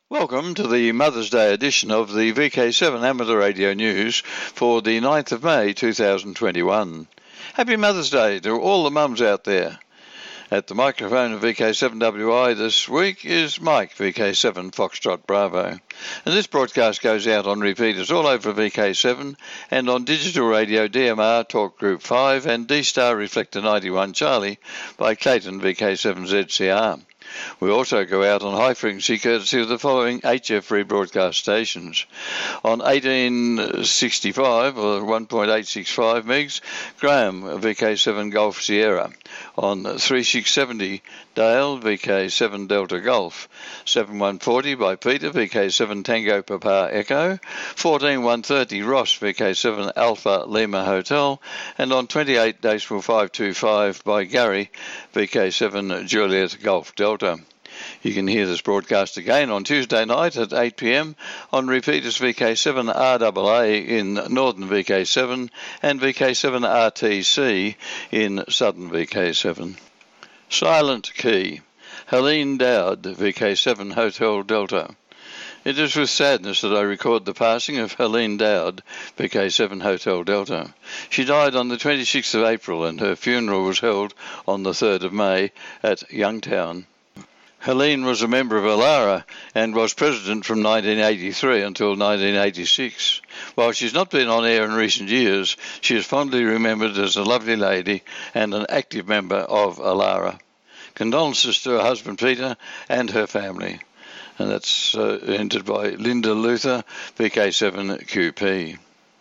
Welcome to the Mother's Day edition of the VK7 Amateur Radio News for the 9th of May 2021. Happy Mother's Day to all the mums out there. At the microphone of VK7WI this week is Mike, VK7 Foxtrot Bravo. And this broadcast goes out on repeaters all over VK7 and on digital radio DMR Talk Group 5 and D-Star Reflector 91 Charlie by Clayton VK7ZCR. We also go out on high frequency courtesy of the following HF rebroadcast stations. On 1865 or 1.865 megs, Graham, VK7 Golf Sierra. On 3670 Dale, VK7 Delta Golf. 7140 by Peter, VK7 Tango Papa Echo. 14130 Ross, VK7 Alpha Lima Hotel. And on 28.525 by Gary, VK7 Juliet Golf Delta. You can hear this broadcast again on Tuesday night at 8 p.m. on repeaters VK7 RAA in Northern VK7 and VK7 RTC in Southern VK7. Silent Key. Helene Dowd, VK7 Hotel Delta. It is with sadness that I record the passing of Helene Dowd, VK7 Hotel Delta. She died on the 26th of April and her funeral was held on the 3rd of May at Youngtown. Helene was a member of Alara and was president from 1983 until 1986. While she's not been on air in recent years, she is fondly remembered as a lovely lady and an active member of Alara. Condolences to her husband Peter and her family. And that's entered by Linda Luther, VK7QP.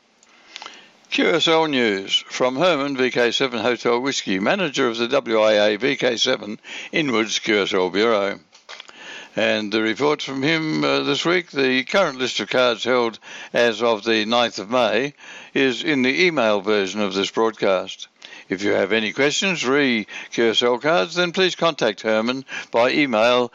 QSL News from Herman, VK7 Hotel Whiskey, manager of the WIA VK7 Inwards QSL Bureau. And the report from him this week, the current list of cards held as of the 9th of May is in the email version of this broadcast. If you have any questions re QSL cards, then please contact Herman by email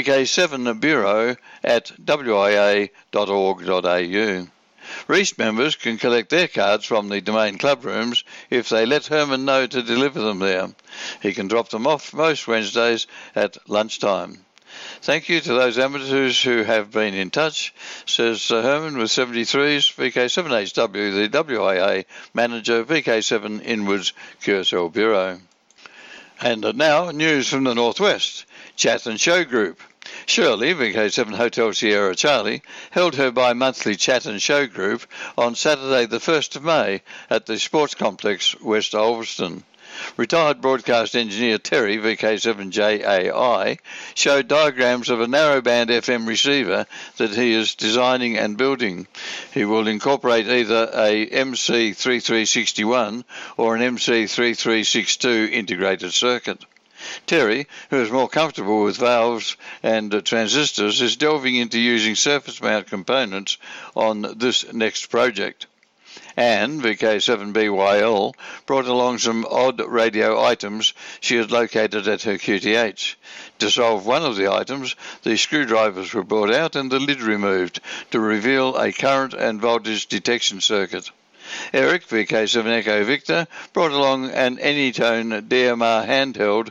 vk7bureau@wia.org.au. Reist members can collect their cards from the Domain Club rooms if they let Herman know to deliver them there. He can drop them off most Wednesdays at lunchtime. Thank you to those amateurs who have been in touch, says Herman with 73s, VK7HW, the WIA manager, VK7 Inwards QSL Bureau. And now, news from the Northwest. Chat and Show Group. Shirley, VK7 Hotel Sierra Charlie, held her bi-monthly Chat and Show Group on Saturday the 1st of May at the Sports Complex, West Ulverston. Retired broadcast engineer Terry, VK7JAI, showed diagrams of a narrowband FM receiver that he is designing and building. He will incorporate either a MC3361 or an MC3362 integrated circuit. Terry, who is more comfortable with valves and transistors, is delving into using surface mount components on this next project. Anne, VK7BYL, brought along some odd radio items she had located at her QTH. To solve one of the items, the screwdrivers were brought out and the lid removed to reveal a current and voltage detection circuit. Eric, VK7 Echo Victor, brought along an Anytone DMR handheld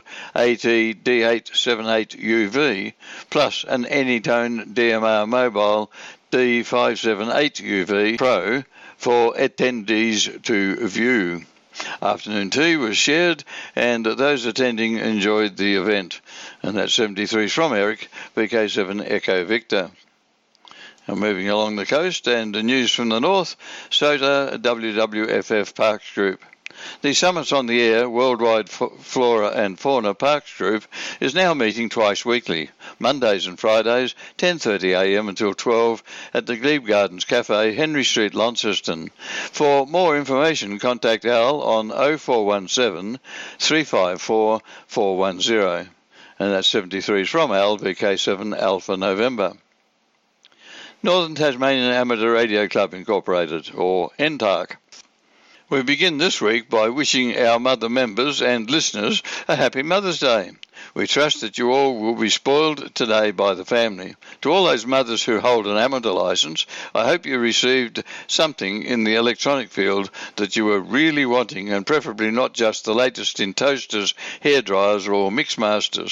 AT-D878UV, plus an Anytone DMR mobile D578UV Pro for attendees to view. Afternoon tea was shared and those attending enjoyed the event. And that's 73 from Eric, VK7 Echo Victor. And moving along the coast, and the news from the north, SOTA WWFF Parks Group. The Summits on the Air Worldwide Flora and Fauna Parks Group is now meeting twice weekly, Mondays and Fridays, 10:30 a.m. until 12 at the Glebe Gardens Cafe, Henry Street, Launceston. For more information, contact Al on 0417 354 410. And that's 73 from Al, VK7 Alpha November. Northern Tasmanian Amateur Radio Club Incorporated, or NTARC. We begin this week by wishing our mother members and listeners a happy Mother's Day. We trust that you all will be spoiled today by the family. To all those mothers who hold an amateur licence, I hope you received something in the electronic field that you were really wanting, and preferably not just the latest in toasters, hairdryers or mixmasters.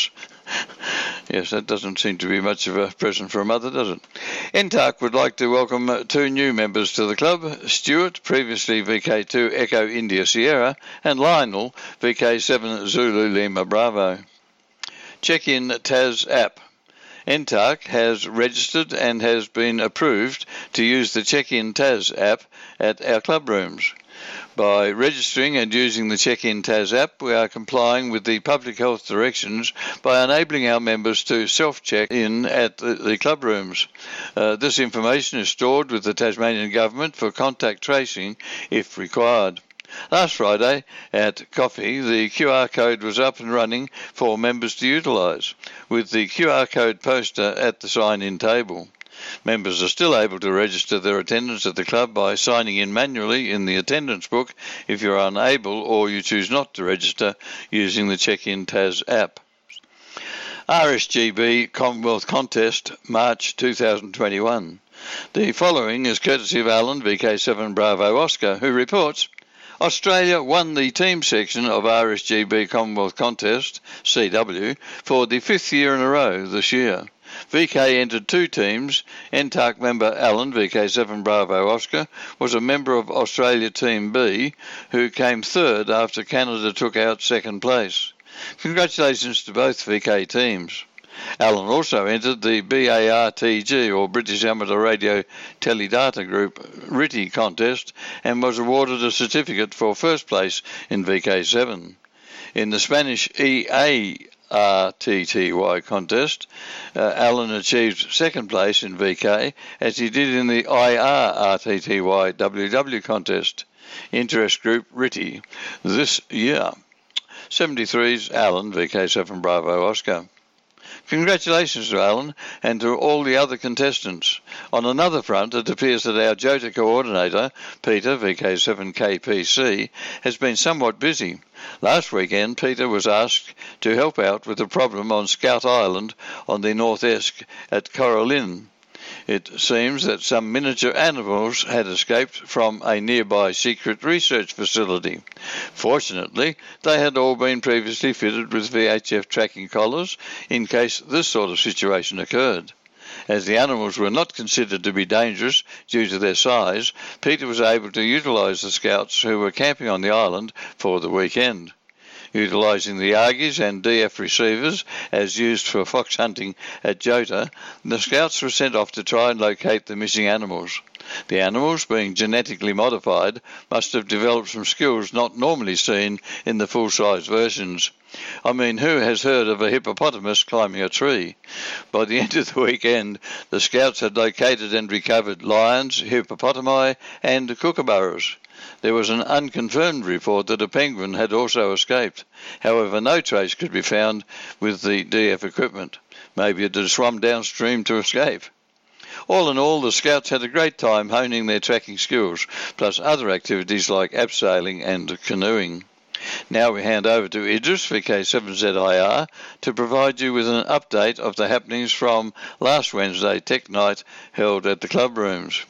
Yes, that doesn't seem to be much of a present for a mother, does it? NTARC would like to welcome 2 new members to the club, Stuart, previously VK2 Echo India Sierra, and Lionel, VK7 Zulu Lima Bravo. Check-in TAS app. NTARC has registered and has been approved to use the Check-in TAS app at our club rooms. By registering and using the Check-in TAS app, we are complying with the public health directions by enabling our members to self-check in at the club rooms. This information is stored with the Tasmanian Government for contact tracing if required. Last Friday at Coffee, the QR code was up and running for members to utilise, with the QR code poster at the sign-in table. Members are still able to register their attendance at the club by signing in manually in the attendance book if you're unable or you choose not to register using the Check-in TAS app. RSGB Commonwealth Contest, March 2021. The following is courtesy of Alan, VK7 Bravo Oscar, who reports, Australia won the team section of RSGB Commonwealth Contest, CW, for the 5th year in a row this year. VK entered 2 teams. NTARC member Alan, VK7 Bravo Oscar, was a member of Australia Team B, who came 3rd after Canada took out 2nd place. Congratulations to both VK teams. Alan also entered the BARTG, or British Amateur Radio Teledata Group, RITI contest and was awarded a certificate for 1st place in VK7. In the Spanish EARTTY contest, Alan achieved 2nd place in VK, as he did in the IRRTTY WW contest, interest group RITI, this year. 73's Alan, VK7 Bravo Oscar. Congratulations to Alan and to all the other contestants. On another front, it appears that our JOTA coordinator, Peter, VK7KPC, has been somewhat busy. Last weekend, Peter was asked to help out with a problem on Scout Island on the North Esk at Coralline. It seems that some miniature animals had escaped from a nearby secret research facility. Fortunately, they had all been previously fitted with VHF tracking collars in case this sort of situation occurred. As the animals were not considered to be dangerous due to their size, Peter was able to utilise the scouts who were camping on the island for the weekend. Utilising the Argies and DF receivers as used for fox hunting at JOTA, the scouts were sent off to try and locate the missing animals. The animals, being genetically modified, must have developed some skills not normally seen in the full-size versions. I mean, who has heard of a hippopotamus climbing a tree? By the end of the weekend, the scouts had located and recovered lions, hippopotami and kookaburras. There was an unconfirmed report that a penguin had also escaped. However, no trace could be found with the DF equipment. Maybe it had swum downstream to escape. All in all, the scouts had a great time honing their tracking skills, plus other activities like abseiling and canoeing. Now we hand over to Idris, VK7ZIR, to provide you with an update of the happenings from last Wednesday Tech Night held at the club rooms.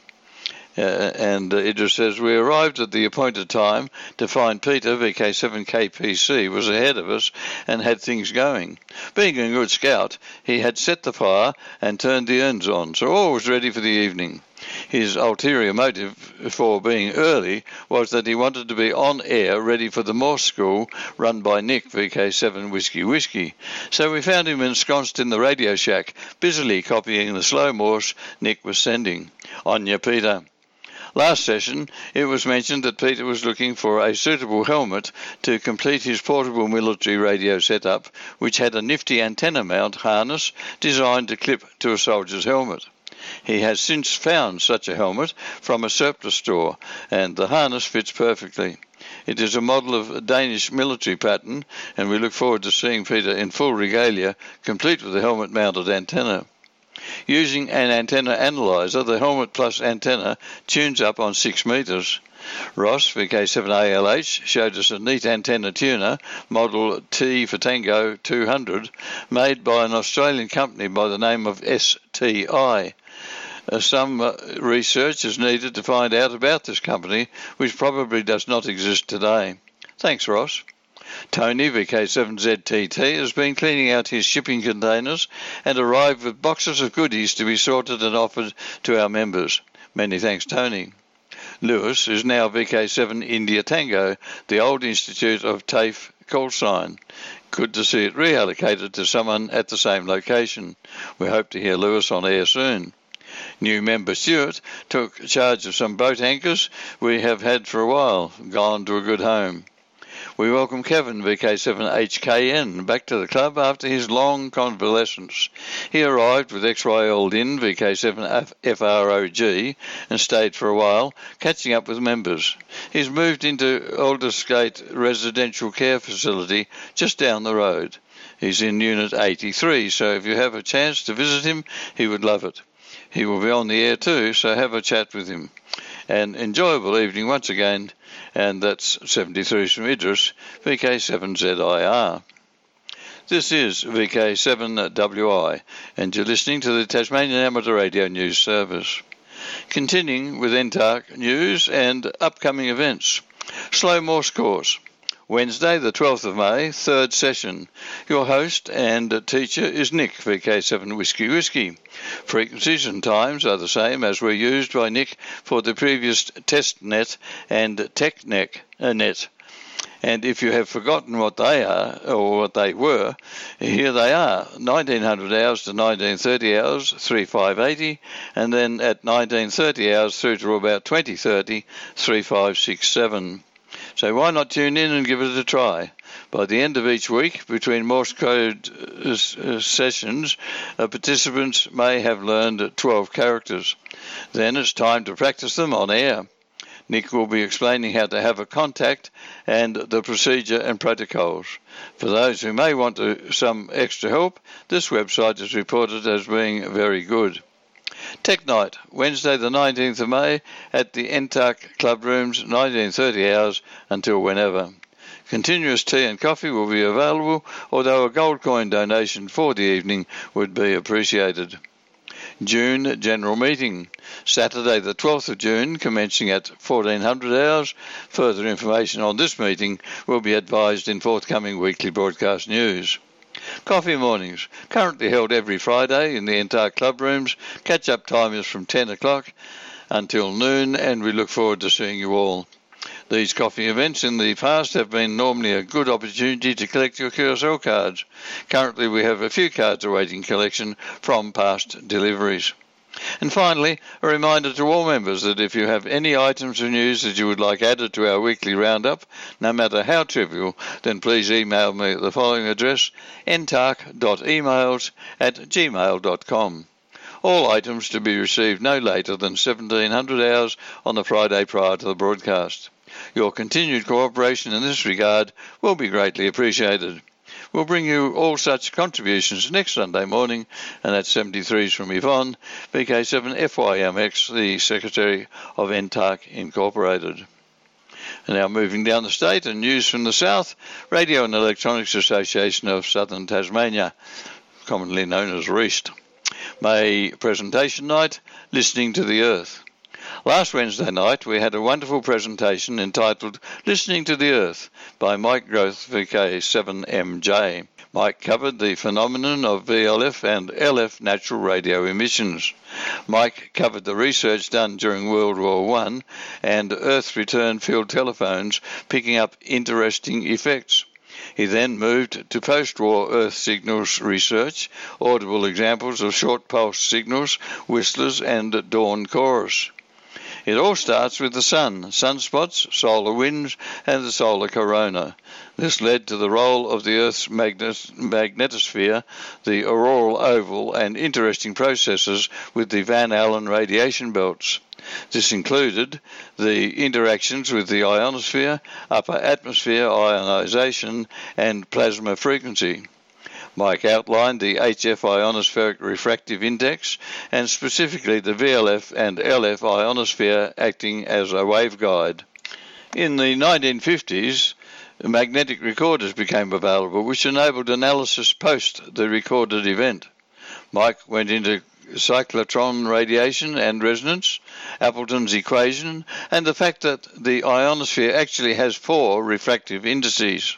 And Idris says, we arrived at the appointed time to find Peter, VK7KPC, was ahead of us and had things going. Being a good scout, he had set the fire and turned the urns on, so all was ready for the evening. His ulterior motive for being early was that he wanted to be on air ready for the Morse school run by Nick, VK7 Whiskey. So we found him ensconced in the radio shack, busily copying the slow Morse Nick was sending. On ya, Peter. Last session, it was mentioned that Peter was looking for a suitable helmet to complete his portable military radio setup, which had a nifty antenna mount harness designed to clip to a soldier's helmet. He has since found such a helmet from a surplus store, and the harness fits perfectly. It is a model of Danish military pattern, and we look forward to seeing Peter in full regalia, complete with a helmet-mounted antenna. Using an antenna analyzer, the helmet plus antenna tunes up on 6 metres. Ross, VK7ALH, showed us a neat antenna tuner, model T for Tango 200, made by an Australian company by the name of STI. Some research is needed to find out about this company, which probably does not exist today. Thanks, Ross. Tony, VK7ZTT, has been cleaning out his shipping containers and arrived with boxes of goodies to be sorted and offered to our members. Many thanks, Tony. Lewis is now VK7 India Tango, the old Institute of TAFE call sign. Good to see it reallocated to someone at the same location. We hope to hear Lewis on air soon. New member Stuart took charge of some boat anchors we have had for a while, gone to a good home. We welcome Kevin, VK7HKN, back to the club after his long convalescence. He arrived with XYL Lynn, VK7FROG, and stayed for a while, catching up with members. He's moved into Aldersgate Residential Care Facility just down the road. He's in Unit 83, so if you have a chance to visit him, he would love it. He will be on the air too, so have a chat with him. An enjoyable evening once again, and that's 73 from Idris, VK7ZIR. This is VK7WI, and you're listening to the Tasmanian Amateur Radio News Service. Continuing with NTARC news and upcoming events. Slow Morse course. Wednesday, the 12th of May, third session. Your host and teacher is Nick, VK7 Whiskey Whiskey. Frequencies and times are the same as were used by Nick for the previous test net and TechNet net. And if you have forgotten what they are, or what they were, here they are. 1900 hours to 1930 hours, 3580, and then at 1930 hours through to about 2030, 3567. So why not tune in and give it a try? By the end of each week, between Morse code sessions, participants may have learned 12 characters. Then it's time to practice them on air. Nick will be explaining how to have a contact and the procedure and protocols. For those who may want some extra help, this website is reported as being very good. Tech Night, Wednesday the 19th of May at the NTARC Club Rooms, 1930 hours until whenever. Continuous tea and coffee will be available, although a gold coin donation for the evening would be appreciated. June General Meeting, Saturday the 12th of June, commencing at 1400 hours. Further information on this meeting will be advised in forthcoming weekly broadcast news. Coffee mornings, currently held every Friday in the entire club rooms. Catch-up time is from 10 o'clock until noon, and we look forward to seeing you all. These coffee events in the past have been normally a good opportunity to collect your QSL cards. Currently we have a few cards awaiting collection from past deliveries. And finally, a reminder to all members that if you have any items of news that you would like added to our weekly roundup, no matter how trivial, then please email me at the following address, ntarc.emails@gmail.com. All items to be received no later than 1700 hours on the Friday prior to the broadcast. Your continued cooperation in this regard will be greatly appreciated. We'll bring you all such contributions next Sunday morning, and that's 73s from Yvonne, VK7FYMX, the Secretary of NTARC Incorporated. And now moving down the state and news from the south, Radio and Electronics Association of Southern Tasmania, commonly known as REAST. May presentation night, Listening to the Earth. Last Wednesday night we had a wonderful presentation entitled Listening to the Earth by Mike Groth, VK7MJ. Mike covered the phenomenon of VLF and LF natural radio emissions. Mike covered the research done during World War I and Earth return field telephones picking up interesting effects. He then moved to post-war Earth signals research, audible examples of short pulse signals, whistlers and dawn chorus. It all starts with the sun, sunspots, solar winds, and the solar corona. This led to the role of the Earth's magnetosphere, the auroral oval, and interesting processes with the Van Allen radiation belts. This included the interactions with the ionosphere, upper atmosphere ionization, and plasma frequency. Mike outlined the HF ionospheric refractive index and specifically the VLF and LF ionosphere acting as a waveguide. In the 1950s, magnetic recorders became available, which enabled analysis post the recorded event. Mike went into cyclotron radiation and resonance, Appleton's equation, and the fact that the ionosphere actually has 4 refractive indices.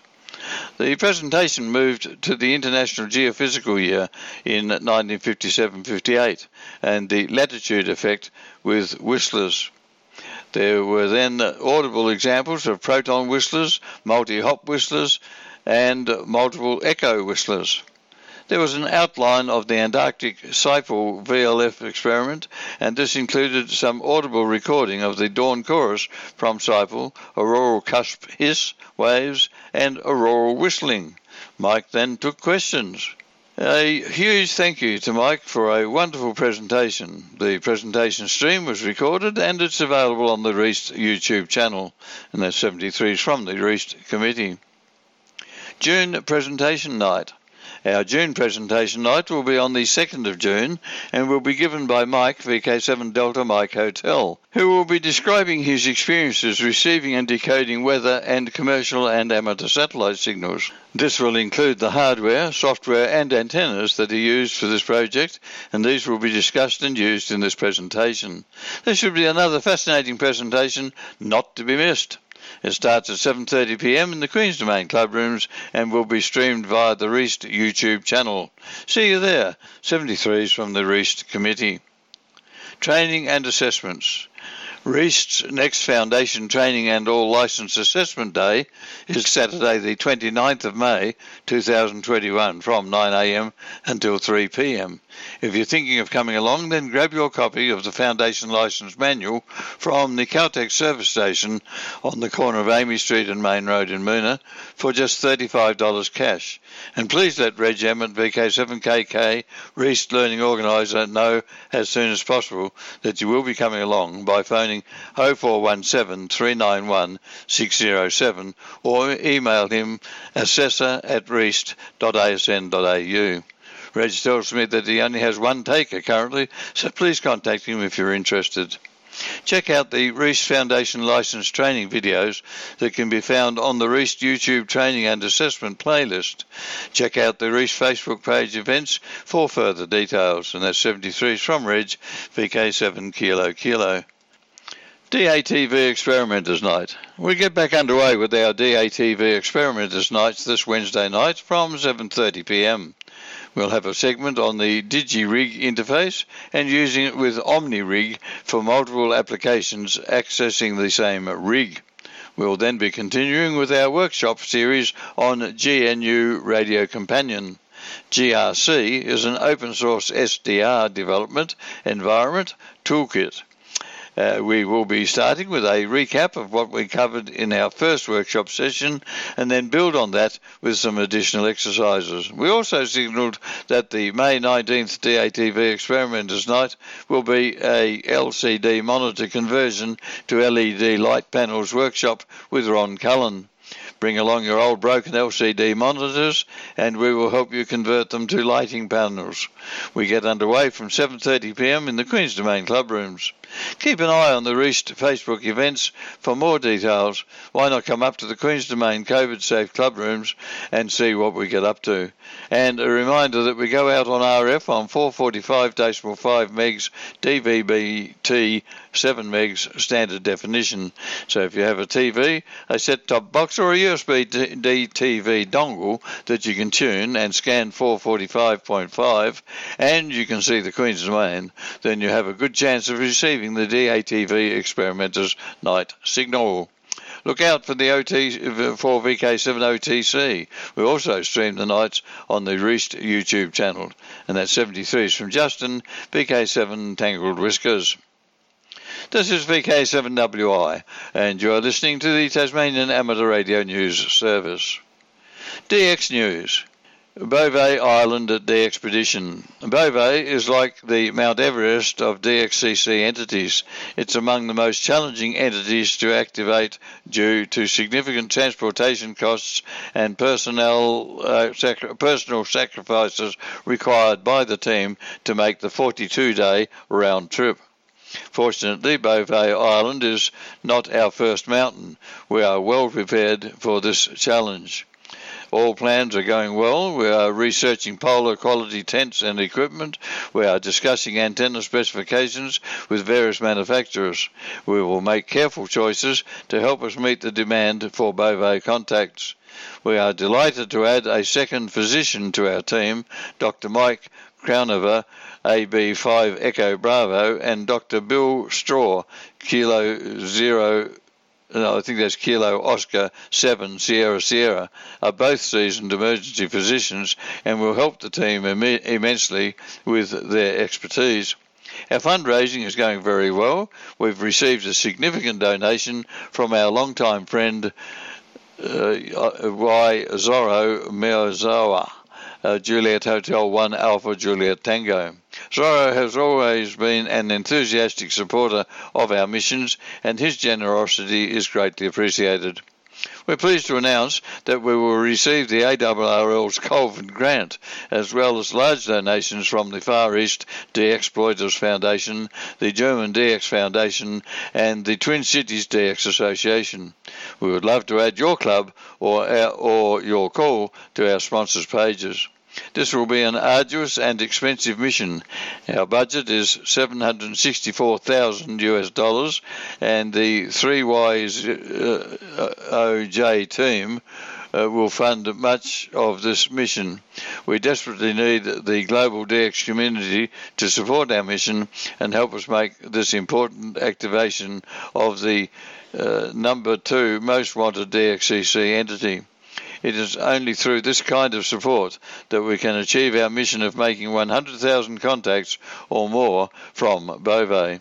The presentation moved to the International Geophysical Year in 1957-58 and the latitude effect with whistlers. There were then audible examples of proton whistlers, multi-hop whistlers, and multiple echo whistlers. There was an outline of the Antarctic SIPL VLF experiment, and this included some audible recording of the dawn chorus from SIPL, auroral cusp hiss, waves, and auroral whistling. Mike then took questions. A huge thank you to Mike for a wonderful presentation. The presentation stream was recorded and it's available on the REAST YouTube channel, and that's 73 from the REAST committee. June presentation night. Our June presentation night will be on the 2nd of June and will be given by Mike, VK7 Delta Mike Hotel, who will be describing his experiences receiving and decoding weather and commercial and amateur satellite signals. This will include the hardware, software and antennas that are used for this project, and these will be discussed and used in this presentation. This should be another fascinating presentation not to be missed. It starts at 7:30 p.m. in the Queen's Domain Club Rooms and will be streamed via the REAST YouTube channel. See you there. 73s from the REAST committee. Training and assessments. REAST's next Foundation Training and All Licence Assessment Day is Saturday the 29th of May 2021 from 9 a.m. until 3 p.m. If you're thinking of coming along, then grab your copy of the Foundation Licence Manual from the Caltex service station on the corner of Amy Street and Main Road in Moona for just $35 cash. And please let Reg Emmett, VK7KK, REAST Learning Organiser, know as soon as possible that you will be coming along by phoning 0417 391 607 or email him assessor@reast.asn.au. Reg tells me that he only has one taker currently, so please contact him if you're interested. Check out the REAST Foundation Licence training videos that can be found on the REAST YouTube Training and Assessment playlist. Check out the REAST Facebook page events for further details, and that's 73 from Reg, VK7 Kilo Kilo. DATV Experimenters Night. We get back underway with our DATV Experimenters Nights this Wednesday night from 7:30 p.m. We'll have a segment on the DigiRig interface and using it with OmniRig for multiple applications accessing the same rig. We'll then be continuing with our workshop series on GNU Radio Companion. GRC is an open source SDR development environment toolkit. We will be starting with a recap of what we covered in our first workshop session and then build on that with some additional exercises. We also signalled that the May 19th DATV Experimenters Night will be a LCD monitor conversion to LED light panels workshop with Ron Cullen. Bring along your old broken LCD monitors and we will help you convert them to lighting panels. We get underway from 7:30 p.m. in the Queen's Domain Club Rooms. Keep an eye on the REAST Facebook events for more details. Why not come up to the Queen's Domain COVID-safe club rooms and see what we get up to. And a reminder that we go out on RF on 445.5 megs DVB-T 7 megs standard definition. So if you have a TV, a set-top box or a USB-D TV dongle that you can tune and scan 445.5 and you can see the Queen's Domain, then you have a good chance of receiving the DATV Experimenters Night signal. Look out for the for VK7 OTC. We also stream the nights on the REAST YouTube channel, and that's 73s from Justin, VK7 Tangled Whiskers. This is VK7WI, and you are listening to the Tasmanian Amateur Radio News Service. DX News. Beauvais Island at DXpedition. Beauvais is like the Mount Everest of DXCC entities. It's among the most challenging entities to activate due to significant transportation costs and personal sacrifices required by the team to make the 42-day round trip. Fortunately, Beauvais Island is not our first mountain. We are well prepared for this challenge. All plans are going well. We are researching polar quality tents and equipment. We are discussing antenna specifications with various manufacturers. We will make careful choices to help us meet the demand for Beauvais contacts. We are delighted to add a second physician to our team, Dr. Mike Crownover, AB5 Echo Bravo, and Dr. Bill Straw, Kilo Oscar 7 Sierra Sierra, are both seasoned emergency physicians and will help the team immensely with their expertise. Our fundraising is going very well. We've received a significant donation from our longtime friend Y. Zorro Miyazawa, Juliet Hotel 1 Alpha Juliet Tango. Zorro has always been an enthusiastic supporter of our missions, and his generosity is greatly appreciated. We're pleased to announce that we will receive the ARRL's Colvin Grant, as well as large donations from the Far East De-Exploiters Foundation, the German DX Foundation, and the Twin Cities DX Association. We would love to add your club or your call to our sponsors' pages. This will be an arduous and expensive mission. Our budget is $764,000, and the 3YOJ team will fund much of this mission. We desperately need the global DX community to support our mission and help us make this important activation of the number 2 most wanted DXCC entity. It is only through this kind of support that we can achieve our mission of making 100,000 contacts or more from Beauvais.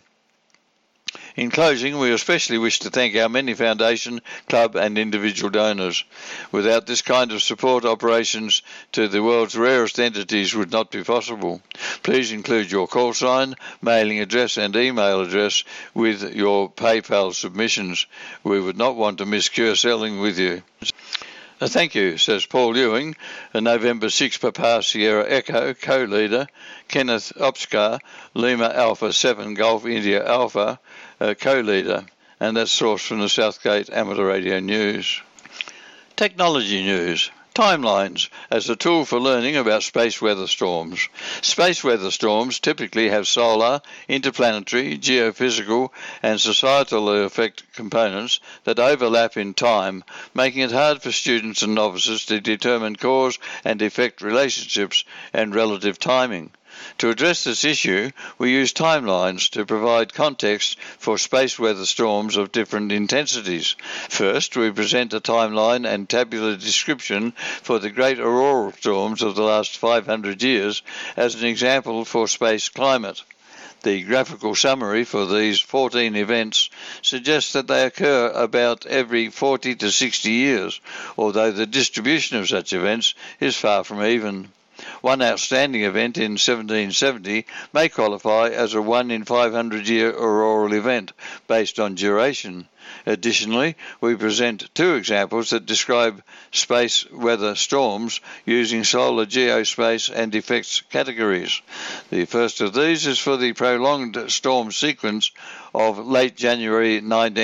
In closing, we especially wish to thank our many foundation, club and individual donors. Without this kind of support, operations to the world's rarest entities would not be possible. Please include your call sign, mailing address and email address with your PayPal submissions. We would not want to miss Cure Selling with you. Thank you, says Paul Ewing, a November 6 Papa Sierra Echo co-leader, Kenneth Opskar, Lima Alpha 7 Golf India Alpha co-leader, and that's sourced from the Southgate Amateur Radio News. Technology news. Timelines as a tool for learning about space weather storms. Space weather storms typically have solar, interplanetary, geophysical and societal effect components that overlap in time, making it hard for students and novices to determine cause and effect relationships and relative timing. To address this issue, we use timelines to provide context for space weather storms of different intensities. First, we present a timeline and tabular description for the great auroral storms of the last 500 years as an example for space climate. The graphical summary for these 14 events suggests that they occur about every 40 to 60 years, although the distribution of such events is far from even. One outstanding event in 1770 may qualify as a 1 in 500 year auroral event based on duration. Additionally, we present 2 examples that describe space weather storms using solar geospace and effects categories. The first of these is for the prolonged storm sequence of late January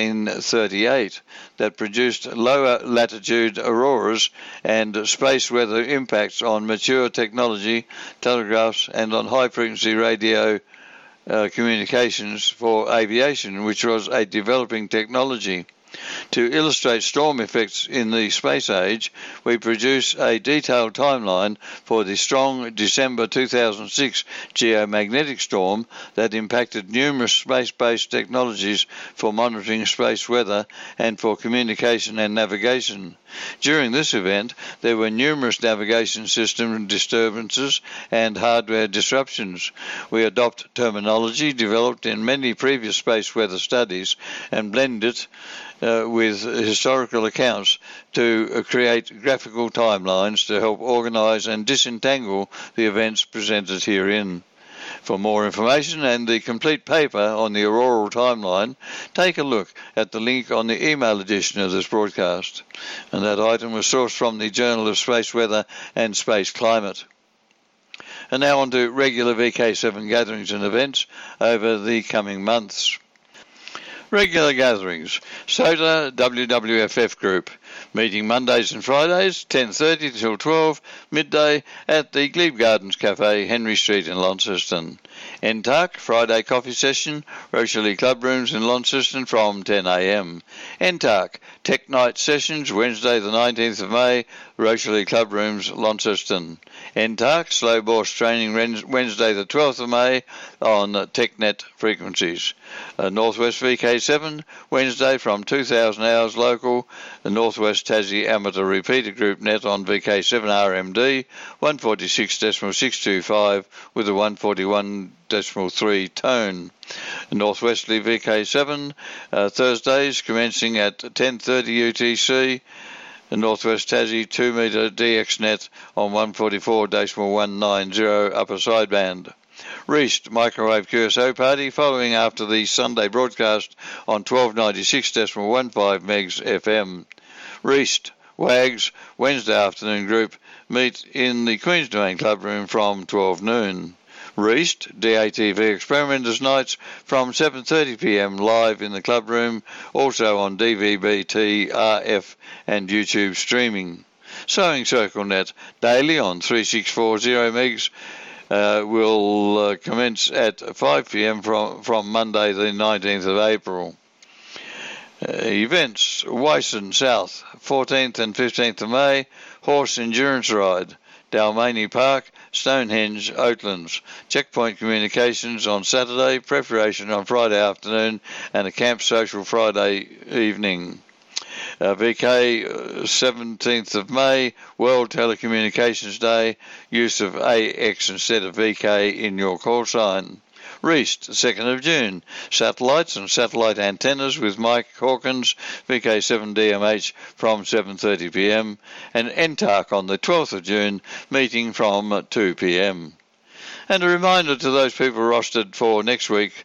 1938 that produced lower latitude auroras and space weather impacts on mature technology, telegraphs, and on high-frequency radio communications for aviation, which was a developing technology. To illustrate storm effects in the space age, we produce a detailed timeline for the strong December 2006 geomagnetic storm that impacted numerous space-based technologies for monitoring space weather and for communication and navigation. During this event, there were numerous navigation system disturbances and hardware disruptions. We adopt terminology developed in many previous space weather studies and blend it with historical accounts to create graphical timelines to help organise and disentangle the events presented herein. For more information and the complete paper on the auroral timeline, take a look at the link on the email edition of this broadcast. And that item was sourced from the Journal of Space Weather and Space Climate. And now on to regular VK7 gatherings and events over the coming months. Regular gatherings. SOTA WWFF Group, Meeting Mondays and Fridays, 10:30 till 12, midday, at the Glebe Gardens Cafe, Henry Street in Launceston. NTARC, Friday coffee session, Rocherley Club Rooms in Launceston from 10 a.m. NTARC, Tech Night sessions, Wednesday the 19th of May, Rocherley Club Rooms, Launceston. NTARC, Slow Bourse training Wednesday the 12th of May on TechNet frequencies. Northwest VK7, Wednesday from 2000 hours local, the Northwest Tassie Amateur Repeater Group net on VK7 RMD, 146.625 with a 141.3 tone. Northwesterly VK7, Thursdays commencing at 10:30 UTC, the Northwest Tassie 2 metre DX net on 144.190 upper sideband. Reist Microwave QSO Party following after the Sunday broadcast on 1296.15 megs FM. Reist WAGS Wednesday afternoon group meet in the Queen's Domain Club Room from 12 noon. Reist DATV Experimenters Nights from 7:30 p.m. live in the club room, also on DVB-T, RF and YouTube streaming. Sewing Circle Net daily on 3640 megs will commence at 5 p.m. from Monday the 19th of April. Events, Wyson South, 14th and 15th of May, Horse Endurance Ride, Dalmany Park, Stonehenge, Oatlands. Checkpoint Communications on Saturday, preparation on Friday afternoon, and a camp social Friday evening. VK 17th of May, World Telecommunications Day, use of AX instead of VK in your call sign. Reist, 2nd of June, satellites and satellite antennas with Mike Hawkins, VK7DMH from 7:30 p.m, and NTARC on the 12th of June, meeting from 2 p.m. And a reminder to those people rostered for next week's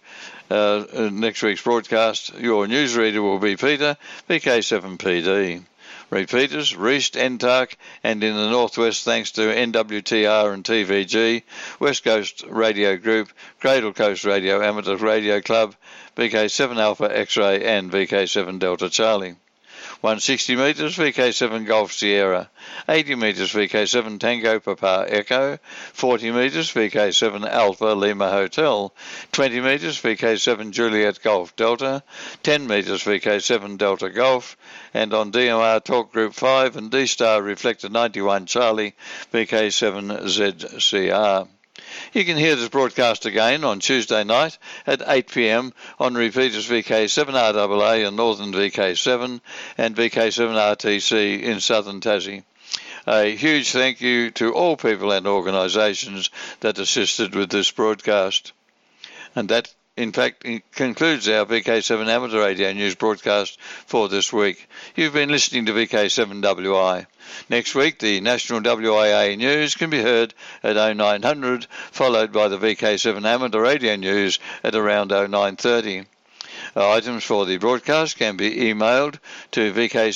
broadcast, your newsreader will be Peter, VK7PD. Repeaters, Reist, NTARC, and in the Northwest thanks to NWTR and TVG, West Coast Radio Group, Cradle Coast Radio Amateur Radio Club, VK7 Alpha X-Ray and VK7 Delta Charlie. 160 metres VK7 Golf Sierra, 80 metres VK7 Tango Papa Echo, 40 metres VK7 Alpha Lima Hotel, 20 metres VK7 Juliet Golf Delta, 10 metres VK7 Delta Golf, and on DMR Talk Group 5 and D-Star Reflector 91 Charlie VK7 ZCR. You can hear this broadcast again on Tuesday night at 8 p.m. on repeaters VK7RAA in Northern VK7 and VK7 RTC in Southern Tassie. A huge thank you to all people and organisations that assisted with this broadcast. And that, in fact, concludes our VK7 Amateur Radio News broadcast for this week. You've been listening to VK7WI. Next week, the National WIA News can be heard at 0900, followed by the VK7 Amateur Radio News at around 0930. Items for the broadcast can be emailed to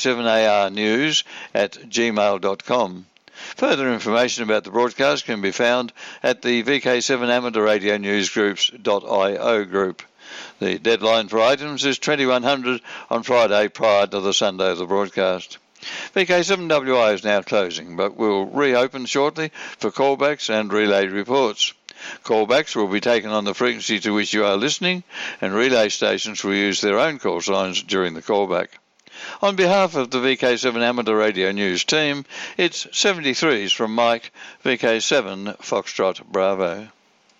vk7arnews@gmail.com. Further information about the broadcast can be found at the VK7 Amateur Radio News Groups.io group. The deadline for items is 2100 on Friday prior to the Sunday of the broadcast. VK7WI is now closing, but will reopen shortly for callbacks and relay reports. Callbacks will be taken on the frequency to which you are listening, and relay stations will use their own call signs during the callback. On behalf of the VK7 Amateur Radio News team, it's 73s from Mike, VK7 Foxtrot Bravo.